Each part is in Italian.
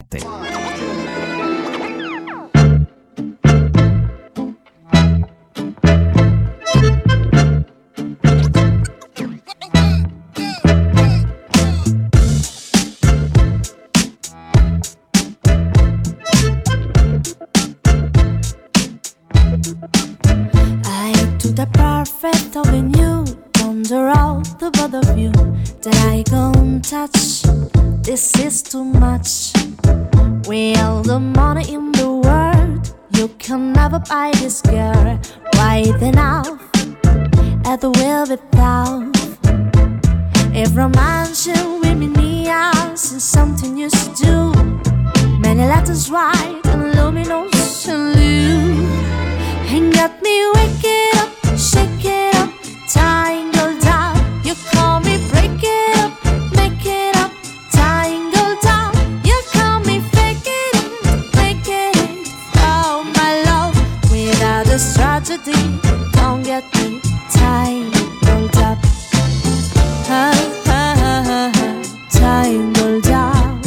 notte. I do the perfect loving you, under all the both of you that I gon' touch. This is too much. We all the money in the world, you can never buy this girl. Wide enough, at the will without. If romance with me is something you should do, many letters write and luminous and blue. And got me wake it up, shake it up, tangled up. You call me break it up, make it up, tangled up. You call me fake it up, make it up. Oh my love, without this tragedy, don't get me tangled up. Tangled up.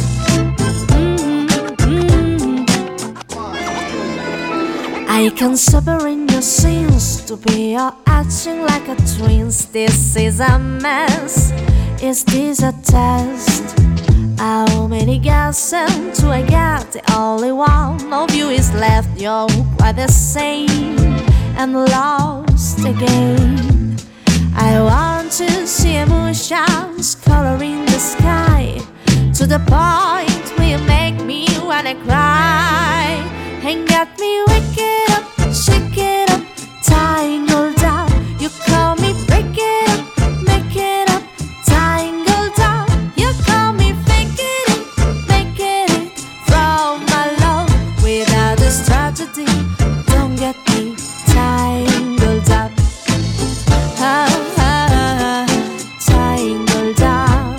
I can separate your sins to be all acting like a twins. This is a mess. Is this a test? How many guesses do I get? The only one of you is left. You're quite the same and lost again. I want to see emotions coloring the sky, to the point where you make me wanna cry. And got me wake it up, shake it up, tangled up. You call me break it up, make it up, tangled up. You call me fake it up, make it up. From my love, without this tragedy, don't get me tangled up. Tangled up.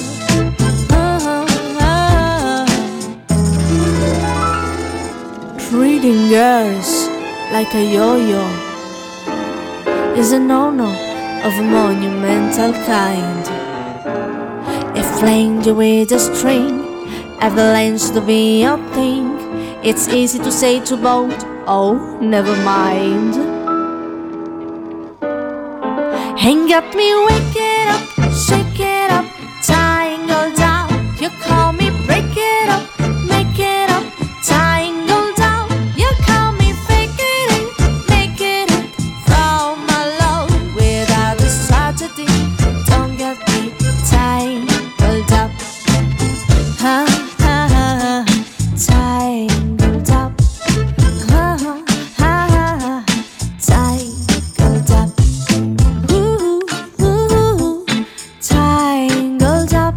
Treating girls like a yo-yo is a no-no of a monumental kind. If playing you with a string avalanche to be your thing, it's easy to say to both, oh, never mind. And got me wake it up, shake it up, tangled up. You call me break it up, make it up, tangled up. You call me fake it up, make it up. From my love, without this tragedy, don't get me tangled up. Tangled up. Tangled up. Ooh, ooh, tangled up.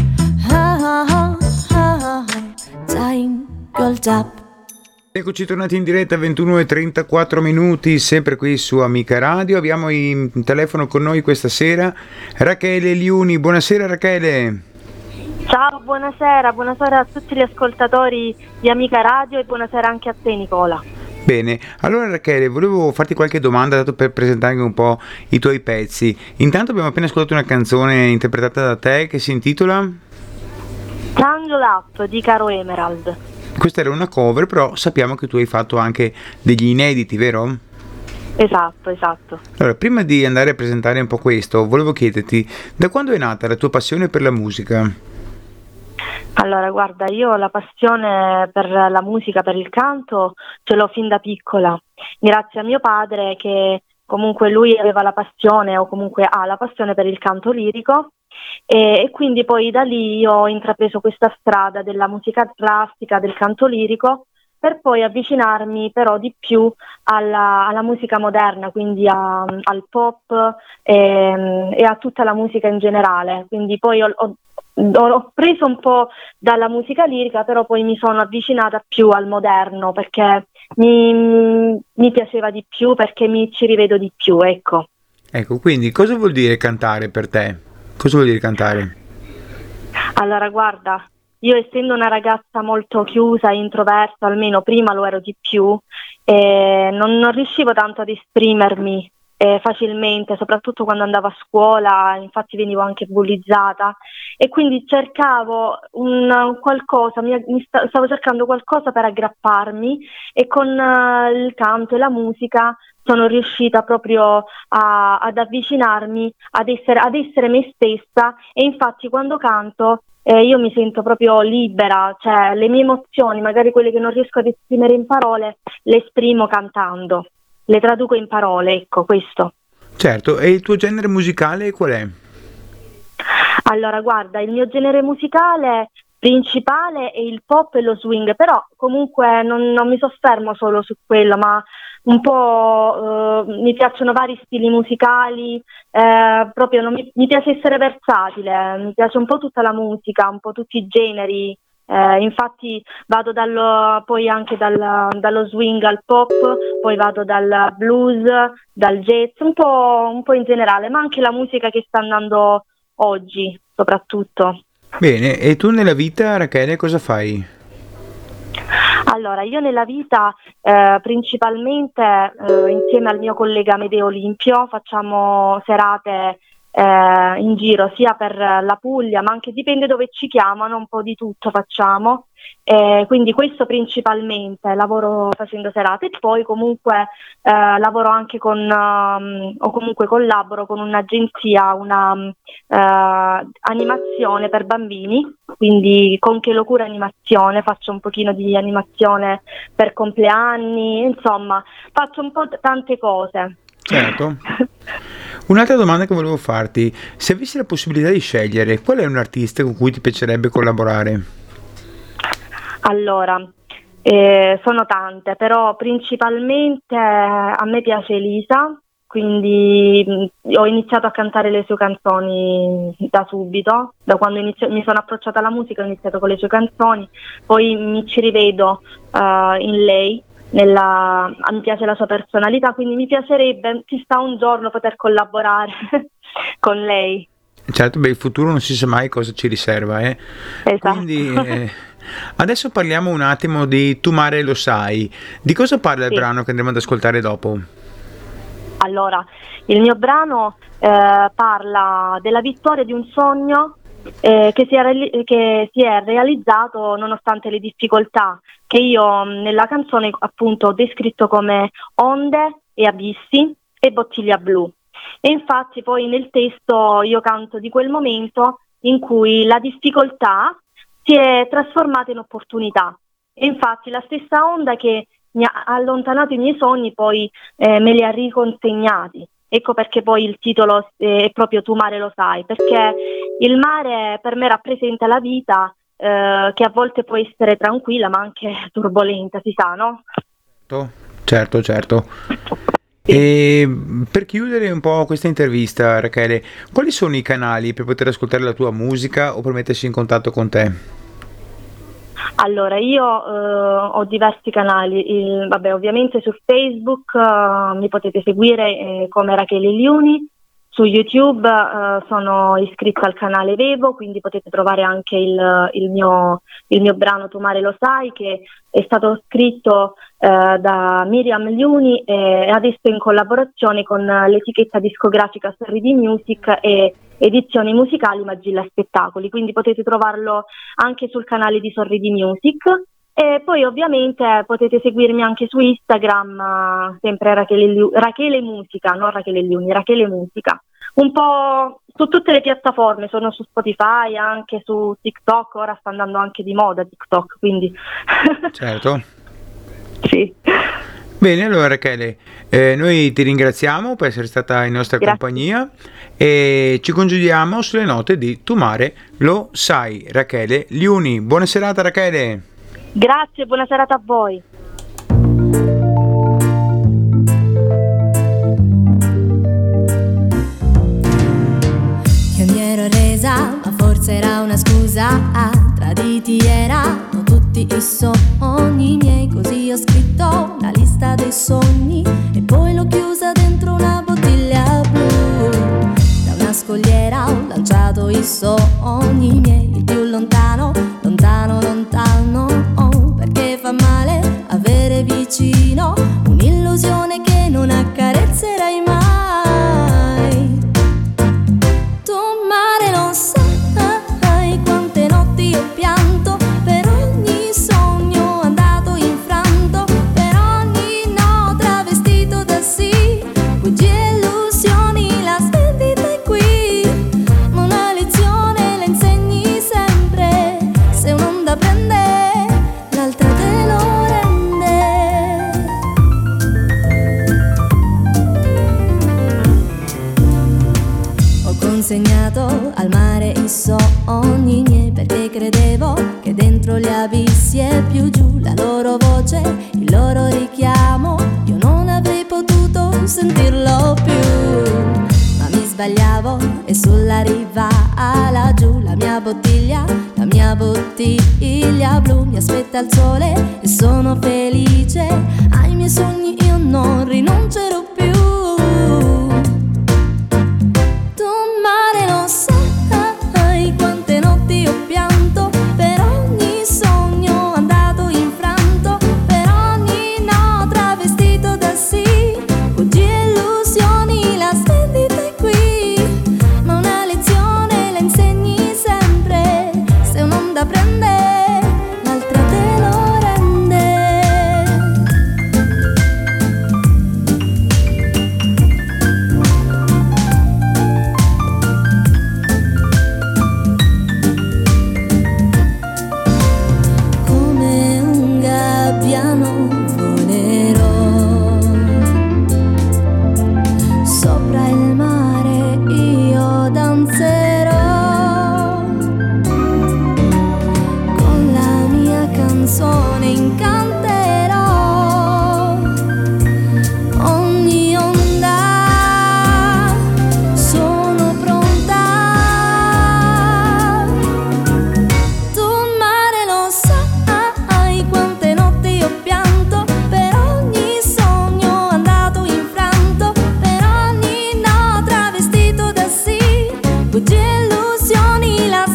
Tangled up. Eccoci tornati in diretta 21:34 minuti, sempre qui su Amica Radio. Abbiamo in telefono con noi questa sera Rachele Liuni. Buonasera Rachele. Ciao, buonasera a tutti gli ascoltatori di Amica Radio e buonasera anche a te Nicola. Bene, allora Rachele, volevo farti qualche domanda dato per presentare un po' i tuoi pezzi. Intanto abbiamo appena ascoltato una canzone interpretata da te che si intitola Tangled Up di Caro Emerald. Questa era una cover, però sappiamo che tu hai fatto anche degli inediti, vero? Esatto. Allora, prima di andare a presentare un po' questo, volevo chiederti da quando è nata la tua passione per la musica? Allora, guarda, io la passione per la musica, per il canto, ce l'ho fin da piccola, grazie a mio padre che comunque lui aveva la passione o comunque ha la passione per il canto lirico e quindi poi da lì io ho intrapreso questa strada della musica classica, del canto lirico, per poi avvicinarmi però di più alla musica moderna, quindi al pop e a tutta la musica in generale. Quindi poi ho preso un po' dalla musica lirica, però poi mi sono avvicinata più al moderno perché mi piaceva di più, perché mi ci rivedo di più, ecco. Ecco, quindi cosa vuol dire cantare per te? Cosa vuol dire cantare? Allora, guarda, io essendo una ragazza molto chiusa e introversa, almeno prima lo ero di più, non riuscivo tanto ad esprimermi facilmente, soprattutto quando andavo a scuola, infatti venivo anche bullizzata e quindi cercavo qualcosa, stavo cercando qualcosa per aggrapparmi e con il canto e la musica sono riuscita proprio ad avvicinarmi, ad essere me stessa e infatti quando canto io mi sento proprio libera, cioè le mie emozioni, magari quelle che non riesco ad esprimere in parole, le esprimo cantando. Le traduco in parole, ecco, questo. Certo, e il tuo genere musicale qual è? Allora, guarda, il mio genere musicale principale è il pop e lo swing, però comunque non mi soffermo solo su quello, ma un po' mi piacciono vari stili musicali, proprio mi piace essere versatile, mi piace un po' tutta la musica, un po' tutti i generi. Infatti vado poi anche dallo swing al pop, poi vado dal blues, dal jazz, un po' in generale, ma anche la musica che sta andando oggi, soprattutto. Bene, e tu nella vita, Rachele, cosa fai? Allora, io nella vita principalmente insieme al mio collega Amedeo Olimpio facciamo serate in giro sia per la Puglia, ma anche dipende dove ci chiamano, un po' di tutto facciamo. Quindi questo principalmente, lavoro facendo serate e poi comunque lavoro anche o comunque collaboro con un'agenzia, una animazione per bambini, quindi con Che Locura Animazione faccio un pochino di animazione per compleanni, insomma faccio un po' tante cose. Certo. Un'altra domanda che volevo farti, se avessi la possibilità di scegliere, qual è un artista con cui ti piacerebbe collaborare? Allora, sono tante, però principalmente a me piace Elisa, quindi ho iniziato a cantare le sue canzoni da subito, da quando mi sono approcciata alla musica ho iniziato con le sue canzoni, poi mi ci rivedo in lei. Mi piace la sua personalità, quindi mi piacerebbe, chissà un giorno poter collaborare con lei. Certo, beh, il futuro non si sa mai cosa ci riserva, eh? Esatto. Quindi adesso parliamo un attimo di Tu mare lo sai. Di cosa parla il brano che andremo ad ascoltare dopo? Allora, il mio brano parla della vittoria di un sogno che si è realizzato nonostante le difficoltà che io nella canzone appunto ho descritto come onde e abissi e bottiglia blu. E infatti poi nel testo io canto di quel momento in cui la difficoltà si è trasformata in opportunità. E infatti la stessa onda che mi ha allontanato i miei sogni poi me li ha riconsegnati. Ecco perché poi il titolo è proprio Tu mare lo sai, perché il mare per me rappresenta la vita che a volte può essere tranquilla ma anche turbolenta, si sa, no? Certo. E per chiudere un po' questa intervista, Rachele, quali sono i canali per poter ascoltare la tua musica o per mettersi in contatto con te? Allora, io ho diversi canali, ovviamente su Facebook mi potete seguire come Rachele Liuni, su YouTube sono iscritta al canale Vevo, quindi potete trovare anche il mio brano Tu mare lo sai, che è stato scritto da Miriam Liuni e adesso in collaborazione con l'etichetta discografica Sorridi Music e edizioni musicali Magilla Spettacoli, quindi potete trovarlo anche sul canale di Sorridi Music. E poi ovviamente potete seguirmi anche su Instagram, sempre Rachele Musica, non Rachele Liuni, Rachele Musica. Un po' su tutte le piattaforme, sono su Spotify, anche su TikTok, ora sta andando anche di moda TikTok, quindi... Certo. Sì. Bene, allora Rachele, noi ti ringraziamo per essere stata in nostra compagnia e ci congiuriamo sulle note di Tu mare lo sai, Rachele Liuni. Buona serata Rachele. Grazie, buona serata a voi. Io mi ero resa, ma forse era una scusa. Traditi erano tutti i sogni miei, così ho scritto la lista dei sogni e poi l'ho chiusa dentro una bottiglia blu. Da una scogliera ho lanciato i sogni miei, il più lontano, lontano, lontano, perché fa male avere vicino un'illusione che non accarezzerai mai. più giù la loro voce, il loro richiamo, io non avrei potuto sentirlo più. Ma mi sbagliavo e sulla riva laggiù la mia bottiglia blu mi aspetta il sole e sono felice. Ai miei sogni io non rinuncerò più. Tu mare lo sai quante notti ho pianto per ogni sogno andato infranto, per ogni no travestito da sì, bugie illusioni, la svendita è qui, ma una lezione la insegni sempre, se un'onda prende l'altra te lo rende. Come un gabbiano volerò sopra il mare, io danzerò con la mia canzone, incanterò ogni onda, sono pronta. Tu mare lo sai quante notti ho pianto per ogni sogno andato infranto, per ogni no travestito da sì, bugie illusioni, la